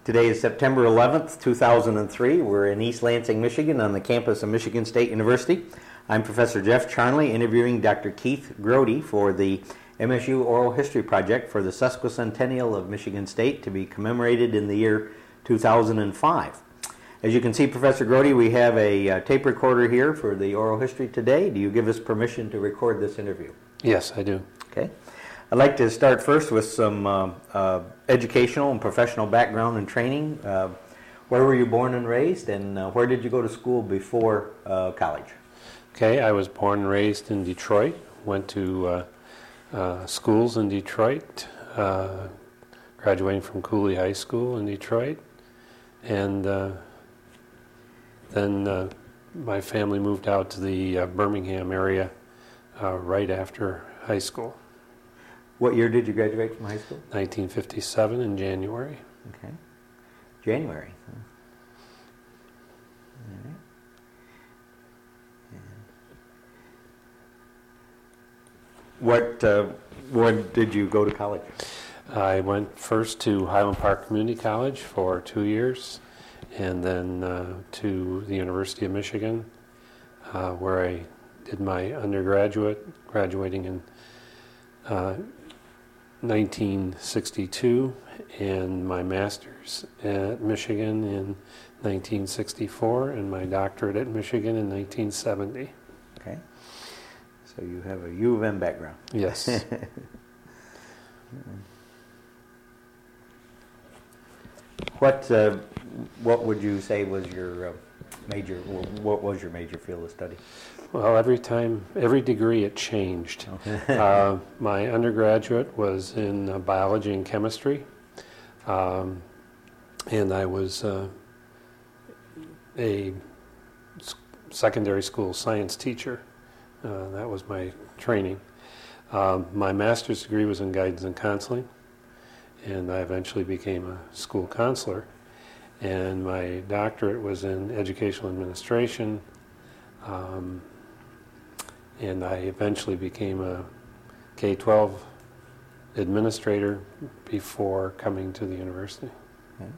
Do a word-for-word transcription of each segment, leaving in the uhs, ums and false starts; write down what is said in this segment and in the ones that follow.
Today is September eleventh, two thousand three. We're in East Lansing, Michigan on the campus of Michigan State University. I'm Professor Jeff Charnley interviewing Doctor Keith Grody for the M S U Oral History Project for the sesquicentennial of Michigan State to be commemorated in the year two thousand five. As you can see, Professor Grody, we have a uh, tape recorder here for the oral history today. Do you give us permission to record this interview? Yes, I do. Okay. I'd like to start first with some uh, uh, educational and professional background and training. Uh, where were you born and raised, and uh, where did you go to school before uh, college? Okay, I was born and raised in Detroit, went to uh, uh, schools in Detroit, uh, graduating from Cooley High School in Detroit, and uh, then uh, my family moved out to the uh, Birmingham area uh, right after high school. What year did you graduate from high school? nineteen fifty-seven in January. Okay. January. Huh. All right. What, uh, when did you go to college? I went first to Highland Park Community College for two years, and then uh, to the University of Michigan, uh, where I did my undergraduate, graduating in uh, nineteen sixty-two, and my master's at Michigan in nineteen sixty-four, and my doctorate at Michigan in nineteen seventy. Okay. So you have a U of M background. Yes. What uh, what would you say was your uh, major? What was your major field of study? Well, every time, every degree it changed. Okay. uh, my undergraduate was in uh, biology and chemistry, um, and I was uh, a s- secondary school science teacher. Uh, that was my training. Um, my master's degree was in guidance and counseling, and I eventually became a school counselor. And my doctorate was in educational administration. Um, And I eventually became a K twelve administrator before coming to the university. Okay.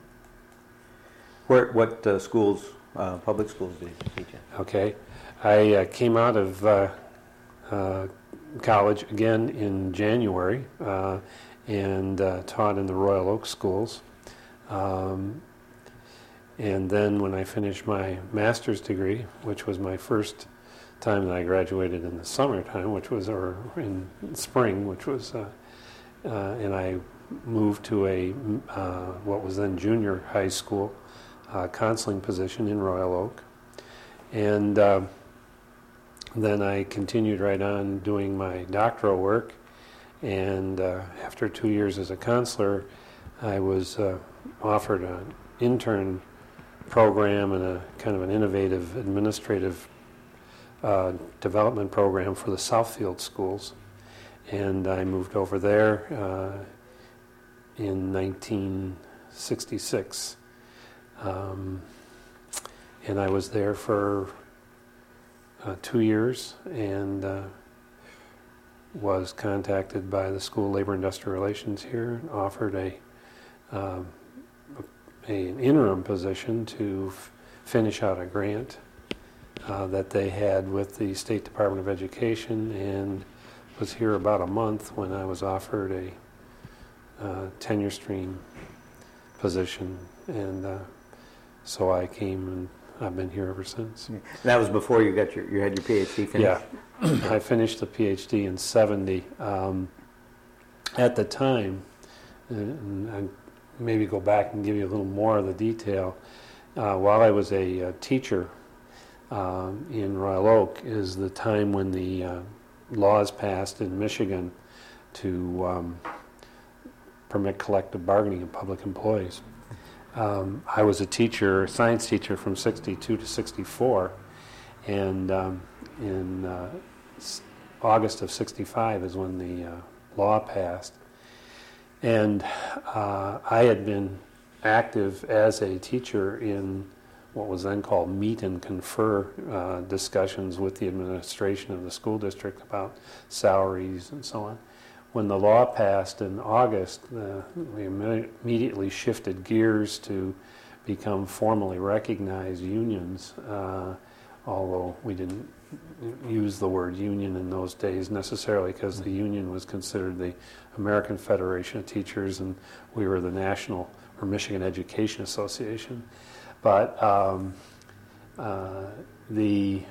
Where, what uh, schools, uh, public schools did you teach in? Okay. I uh, came out of uh, uh, college again in January uh, and uh, taught in the Royal Oak schools. Um, and then when I finished my master's degree, which was my first time that I graduated in the summertime, which was, or in spring, which was, uh, uh, and I moved to a, uh, what was then junior high school uh, counseling position in Royal Oak. And uh, then I continued right on doing my doctoral work, and uh, after two years as a counselor, I was uh, offered an intern program and a kind of an innovative administrative Uh, development program for the Southfield schools, and I moved over there uh, in nineteen sixty-six, um, and I was there for uh, two years and uh, was contacted by the School of Labor and Industrial Relations here and offered a, uh, a an interim position to f- finish out a grant Uh, that they had with the State Department of Education, and was here about a month when I was offered a uh, tenure stream position, and uh, so I came, and I've been here ever since. Yeah. That was before you got your you had your PhD finished? Yeah, I finished the PhD in seventy. Um, at the time, and I maybe go back and give you a little more of the detail, uh, while I was a uh, teacher Um, in Royal Oak is the time when the uh, laws passed in Michigan to um, permit collective bargaining of public employees. Um, I was a teacher, a science teacher from sixty-two to sixty-four, and um, in uh, s- August of sixty-five is when the uh, law passed. And uh, I had been active as a teacher in what was then called meet and confer uh, discussions with the administration of the school district about salaries and so on. when the law passed in August, uh, we imme- immediately shifted gears to become formally recognized unions, uh, although we didn't use the word union in those days necessarily, because the union was considered the American Federation of Teachers and we were the National or Michigan Education Association. But um, uh, the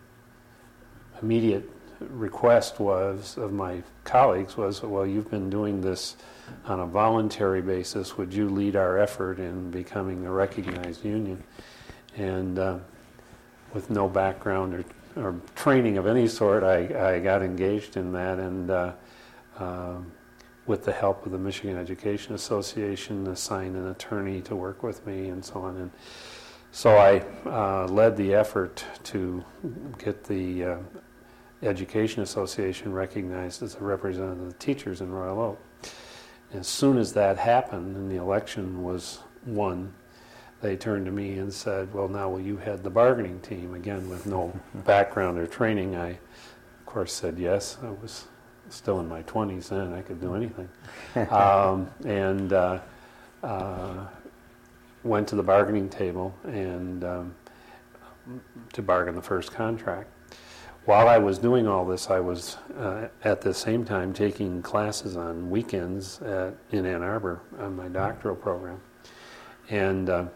immediate request was of my colleagues was, well, you've been doing this on a voluntary basis. Would you lead our effort in becoming a recognized union? And uh, with no background or, or training of any sort, I, I got engaged in that, and uh, uh, with the help of the Michigan Education Association, assigned an attorney to work with me and so on. And so I uh, led the effort to get the uh, Education Association recognized as a representative of the teachers in Royal Oak. As soon as that happened and the election was won, they turned to me and said, well, now will you head the bargaining team? Again, with no background or training, I, of course, said yes. I was still in my twenties then. I could do anything. um, and uh, uh, went to the bargaining table and um, to bargain the first contract. While I was doing all this, I was uh, at the same time taking classes on weekends at, in Ann Arbor on my doctoral program, and uh,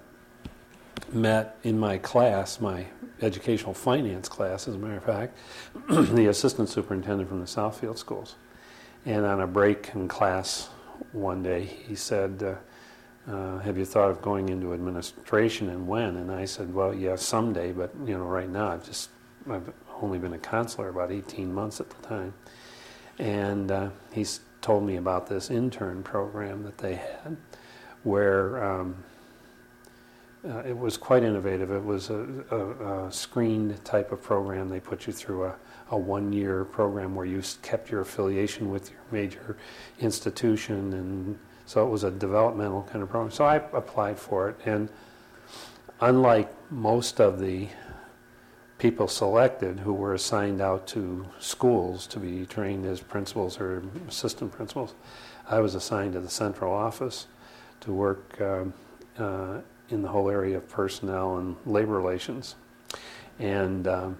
met in my class, my educational finance class, as a matter of fact, the assistant superintendent from the Southfield schools. And on a break in class one day, he said, uh, uh, have you thought of going into administration, and when? And I said, well, yeah, someday, but you know, right now I've just I've only been a counselor about eighteen months at the time. And uh, he's told me about this intern program that they had, where um, uh, it was quite innovative. It was a, a, a screened type of program. They put you through a, a one-year program where you kept your affiliation with your major institution, and so it was a developmental kind of program. So I applied for it, and unlike most of the people selected who were assigned out to schools to be trained as principals or assistant principals, I was assigned to the central office to work um, uh, in the whole area of personnel and labor relations. And um,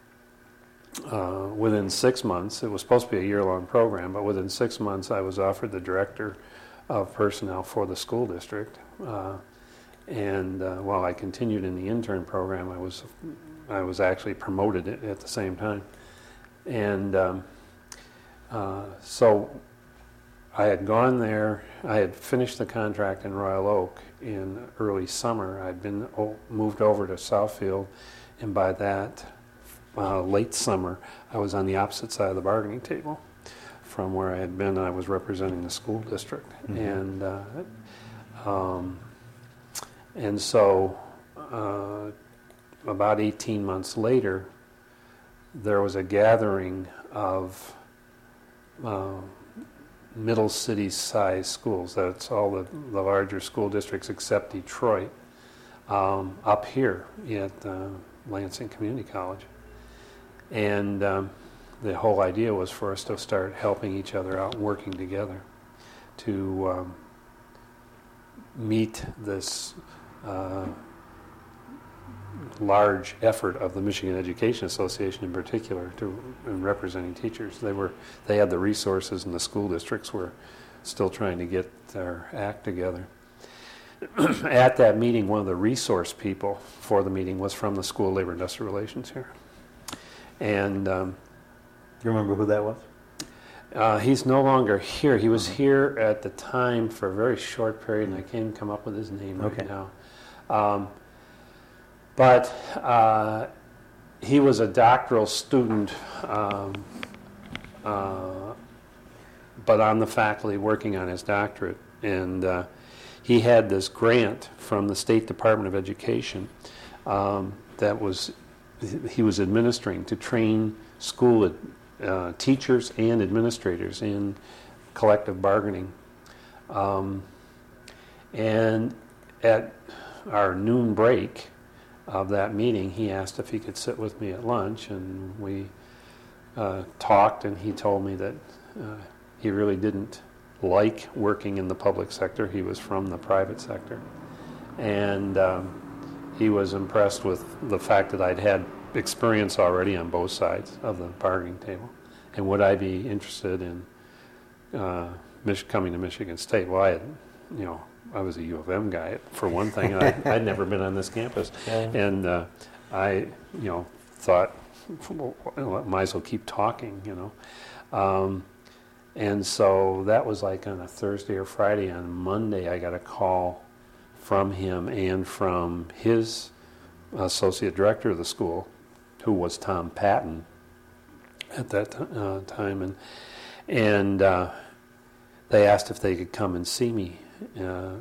uh, within six months, it was supposed to be a year-long program, but within six months I was offered the director of personnel for the school district. Uh, and uh, while I continued in the intern program, I was I was actually promoted at the same time. And um, uh, so I had gone there, I had finished the contract in Royal Oak in early summer. I'd been o- moved over to Southfield, and by that uh, late summer, I was on the opposite side of the bargaining table from where I had been. I was representing the school district. Mm-hmm. And, uh, um, and so uh, about eighteen months later, there was a gathering of uh, middle city-sized schools. That's all the, the larger school districts except Detroit, um, up here at uh, Lansing Community College. And um, the whole idea was for us to start helping each other out and working together to um, meet this uh, large effort of the Michigan Education Association in particular to in representing teachers. They were they had the resources, and the school districts were still trying to get their act together. At that meeting, one of the resource people for the meeting was from the School of Labor Industrial Relations here. And um, do you remember who that was? Uh, he's no longer here. He was here at the time for a very short period, and I can't come up with his name right okay. now. Um, But uh, he was a doctoral student, um, uh, but on the faculty working on his doctorate. And uh, he had this grant from the State Department of Education um, that was he was administering to train school uh, teachers and administrators in collective bargaining. Um, and at our noon break of that meeting, he asked if he could sit with me at lunch, and we uh, talked, and he told me that uh, he really didn't like working in the public sector. He was from the private sector. And um, he was impressed with the fact that I'd had experience already on both sides of the bargaining table. And would I be interested in uh, Mich- coming to Michigan State? Well, I had, you know, I was a U of M guy, for one thing. I, I'd never been on this campus. Yeah. And uh, I, you know, thought, well, might as well keep talking, you know. Um, and so that was like on a Thursday or Friday. On Monday, I got a call from him and from his associate director of the school, who was Tom Patton at that t- uh, time. And, and uh, they asked if they could come and see me uh,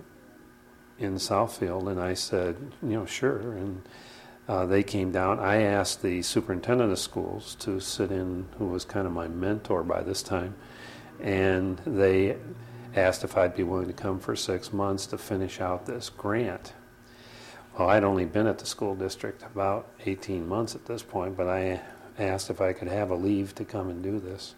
in Southfield, and I said, you know, sure. And uh, they came down. I asked the superintendent of schools to sit in, who was kind of my mentor by this time, and they asked if I'd be willing to come for six months to finish out this grant. Well, I'd only been at the school district about eighteen months at this point, but I asked if I could have a leave to come and do this.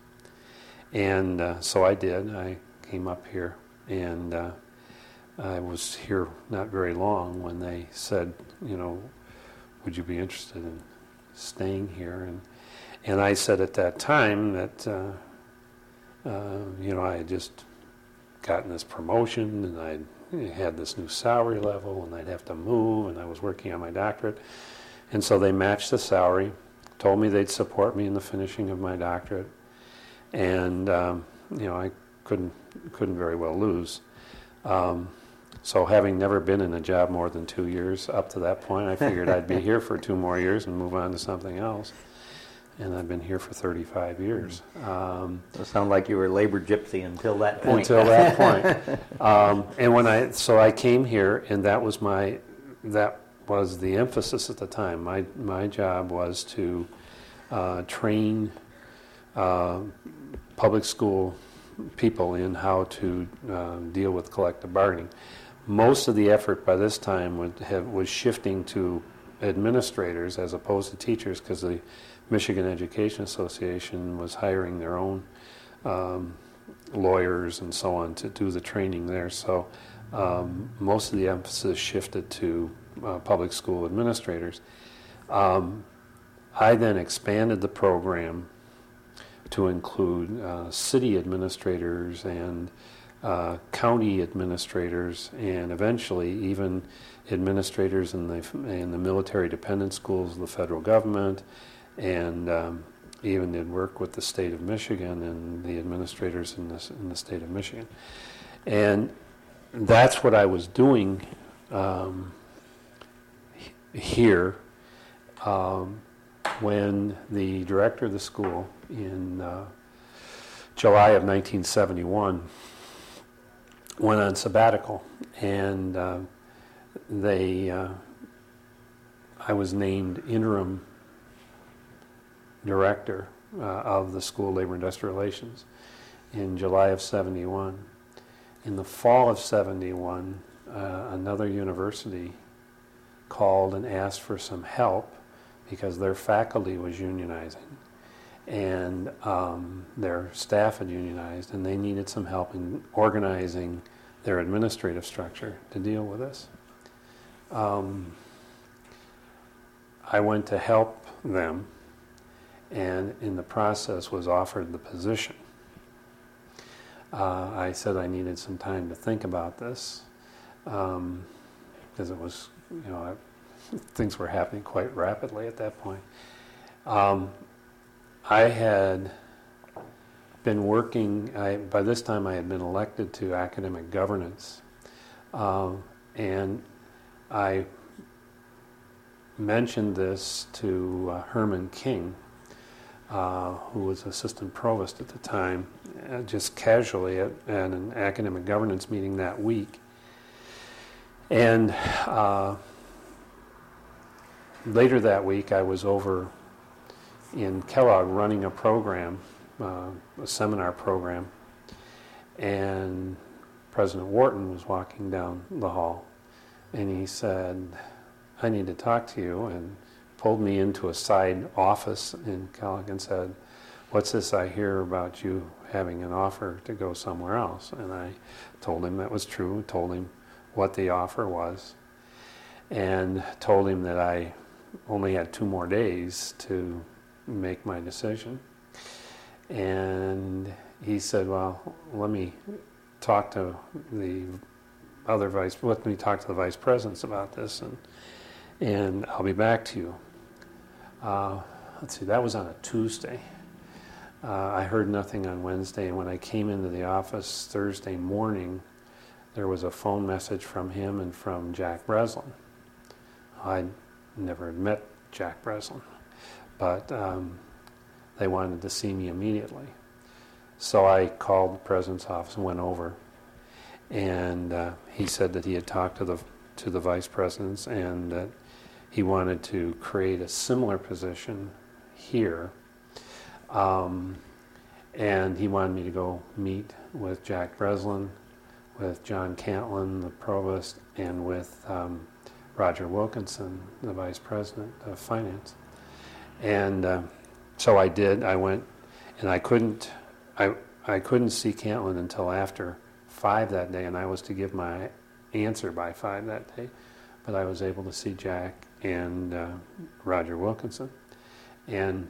And uh, so I did. I came up here, and uh, I was here not very long when they said, you know, would you be interested in staying here? And and I said at that time that, uh, uh, you know, I had just gotten this promotion, and I'd had this new salary level, and I'd have to move, and I was working on my doctorate. And so they matched the salary, told me they'd support me in the finishing of my doctorate, and um, you know, I couldn't couldn't very well lose. Um, so having never been in a job more than two years up to that point, I figured I'd be here for two more years and move on to something else. And I've been here for thirty-five years. Um, it sounded like you were a labor gypsy until that point. Until that point. Um, and when I, so I came here, and that was my, that was the emphasis at the time. My my job was to uh, train uh, public school people in how to uh, deal with collective bargaining. Most of the effort by this time would have, was shifting to administrators as opposed to teachers, because the Michigan Education Association was hiring their own um, lawyers and so on to do the training there. So um, most of the emphasis shifted to uh, public school administrators. Um, I then expanded the program to include uh, city administrators and uh, county administrators, and eventually even administrators in the in the military dependent schools of the federal government, and um, even did work with the state of Michigan and the administrators in the in the state of Michigan, and that's what I was doing um, here. Um, when the director of the school in uh, July of nineteen seventy-one went on sabbatical, and uh, they, uh, I was named interim director uh, of the School of Labor and Industrial Relations in July of seventy-one. In the fall of seventy-one, uh, another university called and asked for some help because their faculty was unionizing, and um, their staff had unionized, and they needed some help in organizing their administrative structure to deal with this. Um, I went to help them, and in the process was offered the position. Uh, I said I needed some time to think about this, um, because it was, you know, I, things were happening quite rapidly at that point. Um, I had been working, I, by this time I had been elected to academic governance, um, and I mentioned this to uh, Herman King, uh, who was assistant provost at the time, uh, just casually at, at an academic governance meeting that week. And uh, later that week I was over in Kellogg running a program, uh, a seminar program, and President Wharton was walking down the hall, and he said, "I need to talk to you," and pulled me into a side office in Kellogg and said, what's this I hear about you having an offer to go somewhere else? And I told him that was true, told him what the offer was, and told him that I only had two more days to make my decision. And he said, well, let me talk to the other vice, let me talk to the vice presidents about this, and and I'll be back to you. Uh, let's see, that was on a Tuesday. Uh, I heard nothing on Wednesday, and when I came into the office Thursday morning, there was a phone message from him and from Jack Breslin. I never had met Jack Breslin, but um, they wanted to see me immediately. So I called the president's office and went over, and uh, he said that he had talked to the to the vice presidents and that he wanted to create a similar position here, um, and he wanted me to go meet with Jack Breslin, with John Cantlin, the provost, and with um, Roger Wilkinson, the vice president of finance. And uh, so I did. I went, and I couldn't. I I couldn't see Cantlin until after five that day, and I was to give my answer by five that day. But I was able to see Jack and uh, Roger Wilkinson, and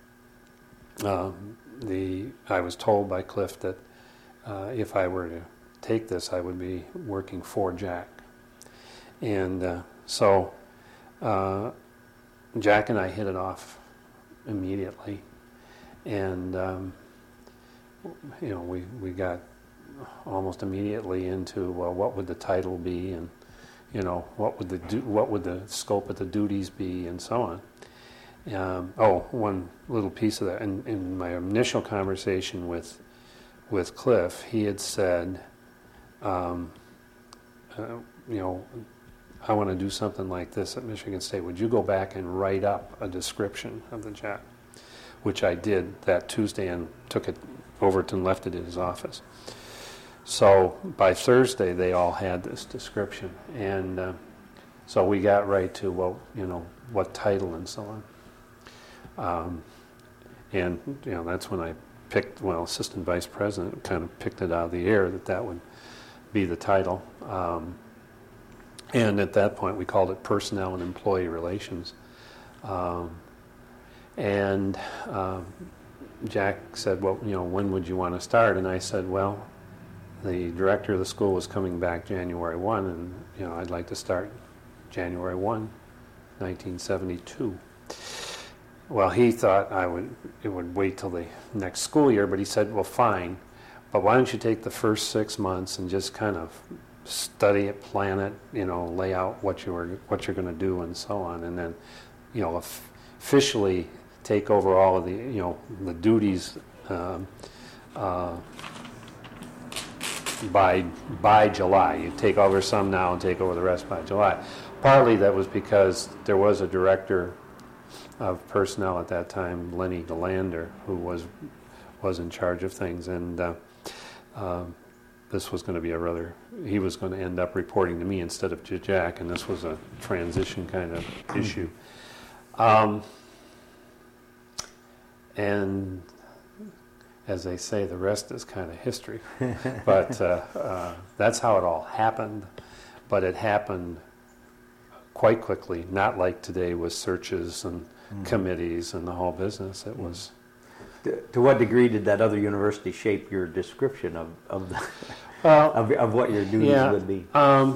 um, the I was told by Cliff that uh, if I were to take this, I would be working for Jack. And uh, so uh, Jack and I hit it off immediately, and um, you know we we got almost immediately into, well, what would the title be, and you know what would the du- what would the scope of the duties be, and so on. Um, oh, one little piece of that. In, in my initial conversation with with Cliff, he had said, um, uh, you know, I want to do something like this at Michigan State. Would you go back and write up a description of the job? Which I did that Tuesday and took it over to and left it in his office. So by Thursday, they all had this description, and uh, so we got right to, well, you know, what title and so on. Um, and you know, that's when I picked, well, assistant vice president, kind of picked it out of the air that that would be the title. Um, and at that point, we called it personnel and employee relations. Um, and um, Jack said, well, you know, when would you want to start? And I said, well, the director of the school was coming back January first, and you know, I'd like to start January first, nineteen seventy-two. Well, he thought I would it would wait till the next school year, but he said, well, fine, but why don't you take the first six months and just kind of study it, plan it, you know, lay out what you were what you're going to do and so on, and then, you know, officially take over all of the, you know, the duties um, uh, by by July. You take over some now and take over the rest by July. Partly that was because there was a director of personnel at that time, Lenny DeLander, who was was in charge of things, and uh, uh, this was going to be a rather, he was going to end up reporting to me instead of to Jack, and this was a transition kind of issue. Um, and as they say, the rest is kind of history. But uh, uh, that's how it all happened. But it happened quite quickly, not like today with searches and mm. committees and the whole business. It mm. was. To, to what degree did that other university shape your description of of, the, well, of, of what your duties yeah, would be? Um,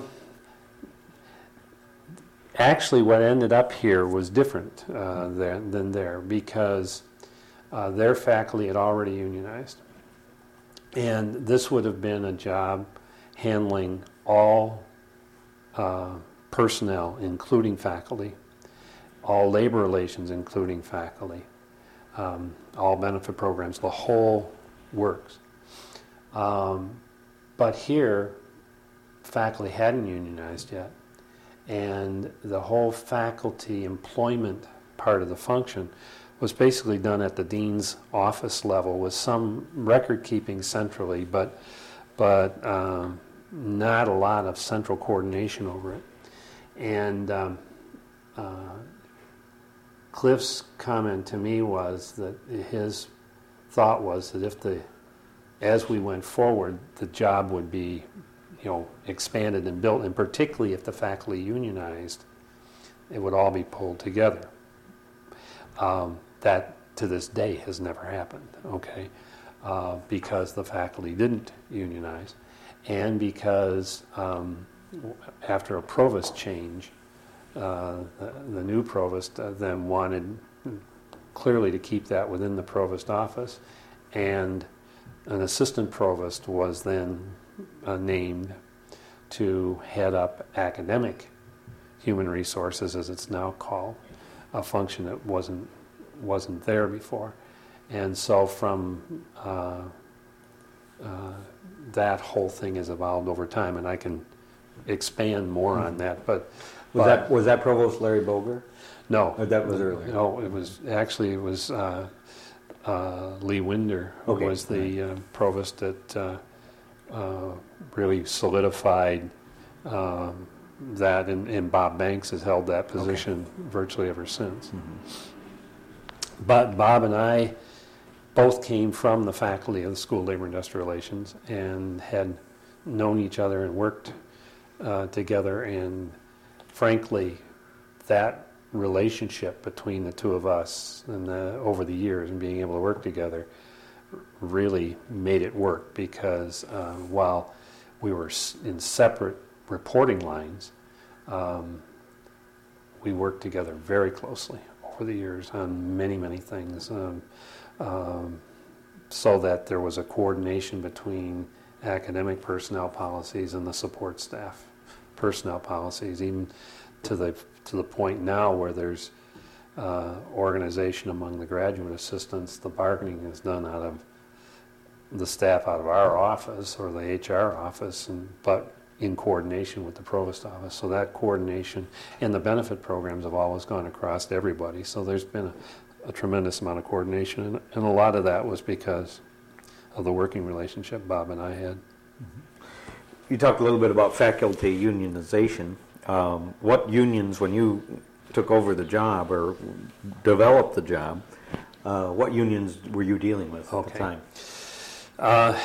actually, what ended up here was different uh, than, than there, because Uh, their faculty had already unionized, and this would have been a job handling all uh, personnel, including faculty, all labor relations, including faculty, um, all benefit programs, the whole works. Um, but here, faculty hadn't unionized yet, and the whole faculty employment part of the function was basically done at the dean's office level with some record keeping centrally, but but um, not a lot of central coordination over it. And um, uh, Cliff's comment to me was that his thought was that if the, as we went forward, the job would be, you know, expanded and built, and particularly if the faculty unionized, it would all be pulled together. Um, that, to this day, has never happened, okay? Uh, because the faculty didn't unionize, and because um, after a provost change, uh, the, the new provost uh, then wanted clearly to keep that within the provost office, and an assistant provost was then uh, named to head up academic human resources, as it's now called, a function that wasn't wasn't there before. And so from uh, uh, that whole thing has evolved over time, and I can expand more on that. But Was but, that was that Provost Larry Boger? no, Or that was earlier? no, it was actually it was uh, uh, Lee Winder who Okay. was the uh, provost that uh, uh, really solidified um, that, and, and Bob Banks has held that position virtually ever since. Mm-hmm. But Bob and I both came from the faculty of the School of Labor and Industrial Relations and had known each other and worked uh, together, and frankly, that relationship between the two of us and the, over the years and being able to work together really made it work, because uh, while we were s- in separate reporting lines, um, we worked together very closely over the years on many, many things, um, um, so that there was a coordination between academic personnel policies and the support staff personnel policies, even to the to the point now where there's uh, organization among the graduate assistants. The bargaining is done out of the staff out of our office or the H R office, and but in coordination with the provost office. So that coordination and the benefit programs have always gone across to everybody. So there's been a, a tremendous amount of coordination, and, and a lot of that was because of the working relationship Bob and I had. You talked a little bit about faculty unionization. Um, what unions, when you took over the job or developed the job, uh, what unions were you dealing with at Okay. the time? Uh,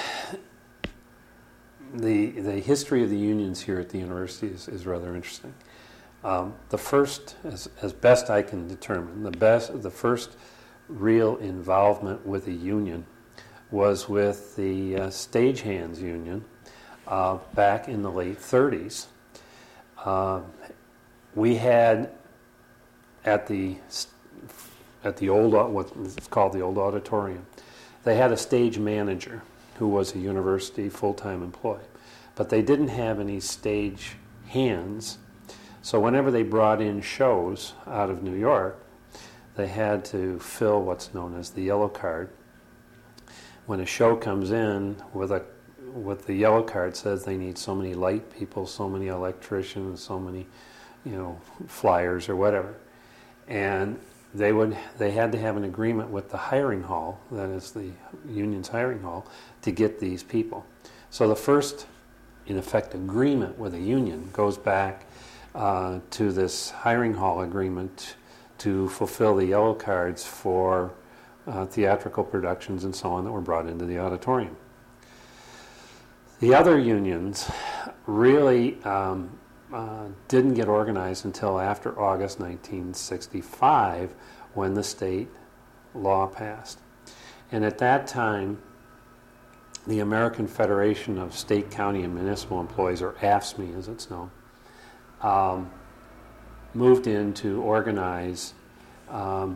the the history of the unions here at the university is, is rather interesting. Um, the first, as, as best I can determine, the best, the first real involvement with a union was with the uh, stagehands union uh, back in the late thirties. Uh, we had at the at the old what's called the old auditorium, they had a stage manager who was a university full-time employee, but they didn't have any stage hands. So whenever they brought in shows out of New York, they had to fill what's known as the yellow card. When a show comes in with a with the yellow card, says they need so many light people, so many electricians, so many, you know, flyers or whatever, and they would they had to have an agreement with the hiring hall, that is the union's hiring hall, to get these people. So the first, in effect, agreement with a union goes back uh, to this hiring hall agreement to fulfill the yellow cards for uh, theatrical productions and so on that were brought into the auditorium. The other unions really um, uh, didn't get organized until after August nineteen sixty-five, when the state law passed. And at that time, the American Federation of State, County, and Municipal Employees, or A F S M E as it's known, um, moved in to organize um,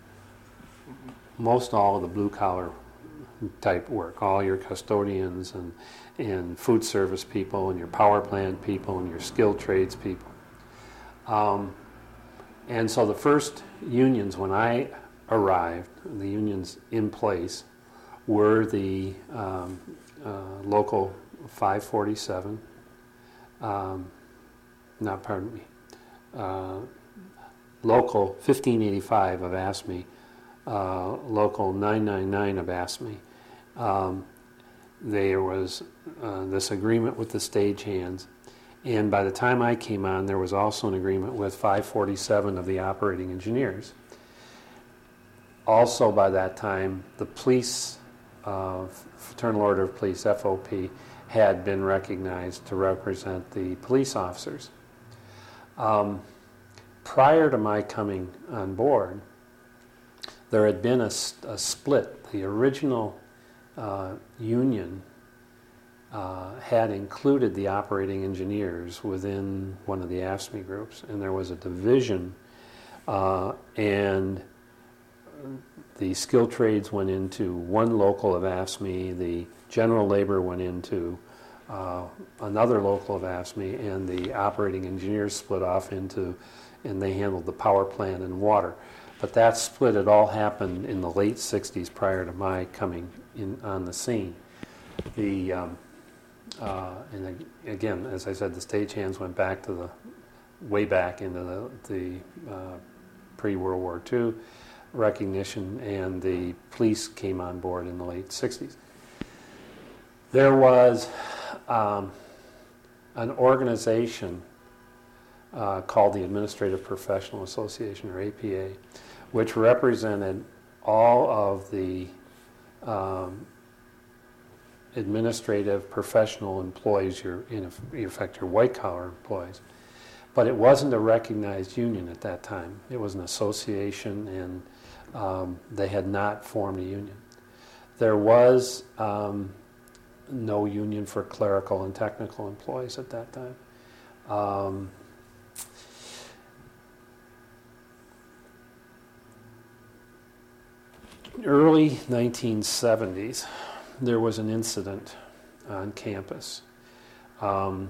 most all of the blue-collar type work, all your custodians and, and food service people and your power plant people and your skilled trades people. Um, and so the first unions, when I arrived, the unions in place, were the um, uh, local five forty-seven, um, not pardon me, uh, local fifteen eighty-five of A S M E, uh, local nine ninety-nine of A S M E. Um, there was uh, this agreement with the stagehands, and by the time I came on, there was also an agreement with five forty-seven of the operating engineers. Also by that time, the police uh, Fraternal Order of Police, F O P, had been recognized to represent the police officers. Um, prior to my coming on board, there had been a, a split. The original uh, union uh, had included the operating engineers within one of the A F S C M E groups, and there was a division, uh, and the skilled trades went into one local of A F S C M E, the general labor went into uh, another local of A F S C M E, and the operating engineers split off into, and they handled the power plant and water. But that split had all happened in the late sixties prior to my coming in on the scene. The um, uh, and again, as I said, the stagehands went back to the way back into the, the uh, pre-World War Two recognition, and the police came on board in the late sixties. There was um, an organization uh, called the Administrative Professional Association, or A P A, which represented all of the um, administrative professional employees, your, in effect your white collar employees. But it wasn't a recognized union at that time. It was an association, and um, they had not formed a union. There was um, no union for clerical and technical employees at that time. Um, early nineteen seventies, there was an incident on campus um,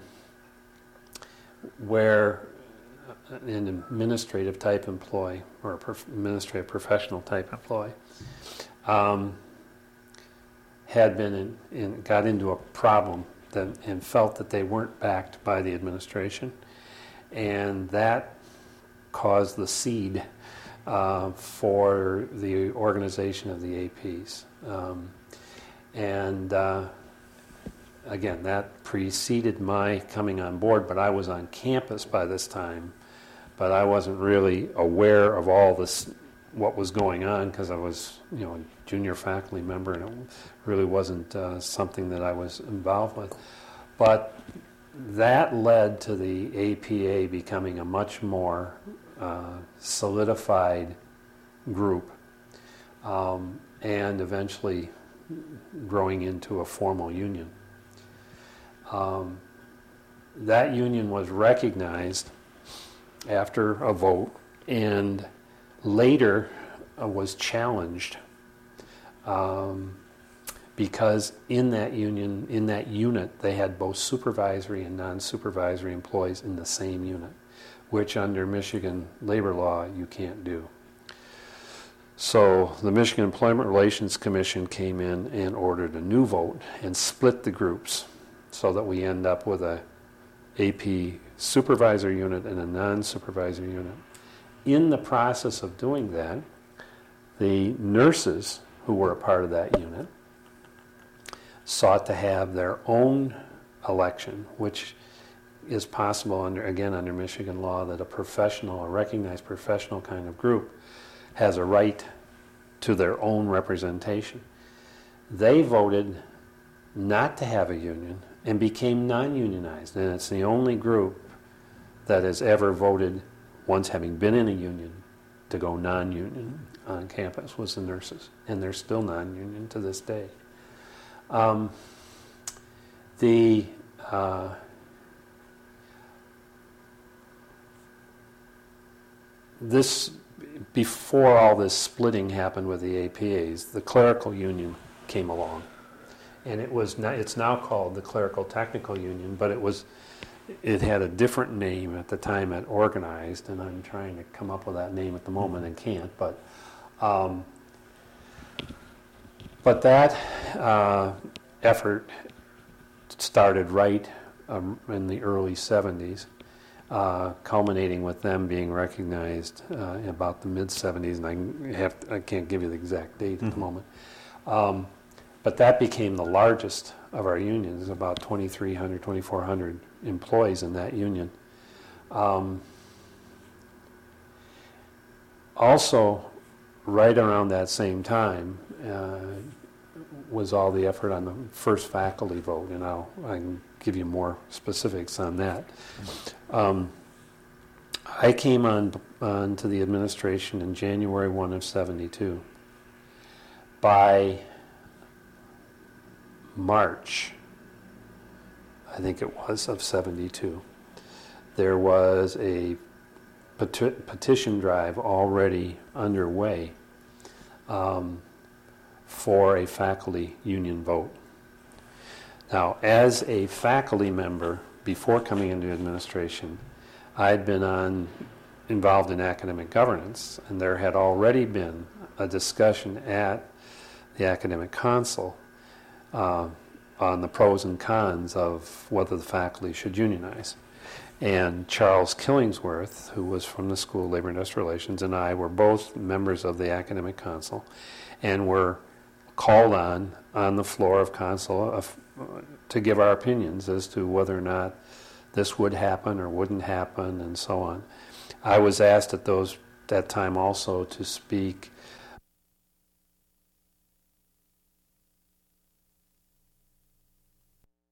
where an administrative type employee, or a prof- administrative professional type employee, um, had been in, in, got into a problem that, and felt that they weren't backed by the administration, and that caused the seed uh, for the organization of the A Ps. Um, and uh, again, that preceded my coming on board, but I was on campus by this time, but I wasn't really aware of all this, what was going on, because I was, you know, a junior faculty member, and it really wasn't uh, something that I was involved with. But that led to the A P A becoming a much more uh, solidified group, um, and eventually growing into a formal union. Um, that union was recognized after a vote, and later uh, was challenged um, because in that union, in that unit, they had both supervisory and non-supervisory employees in the same unit, which under Michigan labor law you can't do. So the Michigan Employment Relations Commission came in and ordered a new vote and split the groups so that we end up with a A P supervisor unit and a non-supervisor unit. In the process of doing that, the nurses who were a part of that unit sought to have their own election, which is possible under, again, under Michigan law, that a professional, a recognized professional kind of group has a right to their own representation. They voted not to have a union and became non-unionized, and it's the only group that has ever voted, once having been in a union, to go non-union on campus, was the nurses, and they're still non-union to this day. Um, the uh, this before all this splitting happened with the A P As, the clerical union came along, and it was not, it's now called the Clerical Technical Union, but it was it had a different name at the time it organized, and I'm trying to come up with that name at the moment and can't, but um, but that uh, effort started right um, in the early seventies, uh, culminating with them being recognized uh, in about the mid seventies, and I have I can't give you the exact date mm-hmm. at the moment. Um, but that became the largest of our unions, about twenty-three hundred, twenty-four hundred employees in that union. Um, also, right around that same time, uh, was all the effort on the first faculty vote, and I'll I can give you more specifics on that. Um, I came on onto the administration in January first of seventy-two. By March, I think it was, of seventy-two, there was a peti- petition drive already underway um, for a faculty union vote. Now, as a faculty member, before coming into administration, I'd been on, involved in academic governance, and there had already been a discussion at the academic council uh, on the pros and cons of whether the faculty should unionize. And Charles Killingsworth, who was from the School of Labor and Industrial Relations, and I were both members of the academic council, and were called on on the floor of council of, uh, to give our opinions as to whether or not this would happen or wouldn't happen, and so on. I was asked at those that time also to speak